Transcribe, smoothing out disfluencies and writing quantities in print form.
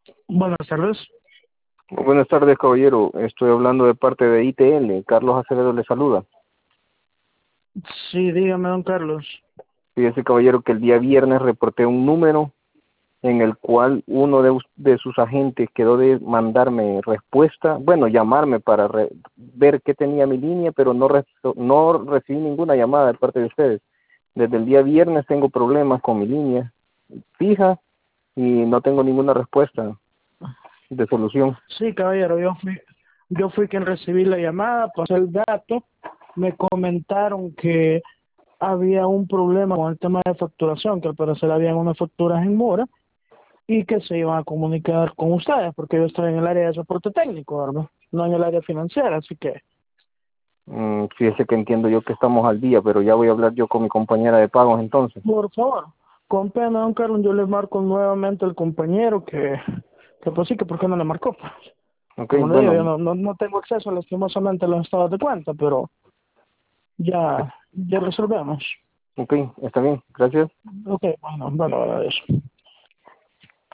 Buenas tardes. Buenas tardes, caballero. Estoy hablando de parte de ITL. Carlos Acevedo le saluda. Sí, dígame, don Carlos. Fíjese, caballero, que el día viernes reporté un número en el cual uno de sus agentes quedó de mandarme respuesta, bueno, llamarme para ver qué tenía mi línea, pero no recibí ninguna llamada de parte de ustedes. Desde el día viernes tengo problemas con mi línea fija y no tengo ninguna respuesta de solución. Sí, caballero, yo fui quien recibí la llamada, pasé el dato, me comentaron que había un problema con el tema de facturación, que al parecer habían unas facturas en mora y que se iban a comunicar con ustedes, porque yo estoy en el área de soporte técnico, ¿verdad? No en el área financiera, así que, Fíjese que entiendo yo que estamos al día, pero ya voy a hablar yo con mi compañera de pagos entonces. por favor, con pena, don Carlos, yo le marco nuevamente al compañero que pues sí, que por qué no le marcó. Ok, Como le digo, yo bueno, no tengo acceso lastimosamente a los estados de cuenta, pero ya resolvemos. ok, está bien, gracias. Ok, bueno, bueno, eso.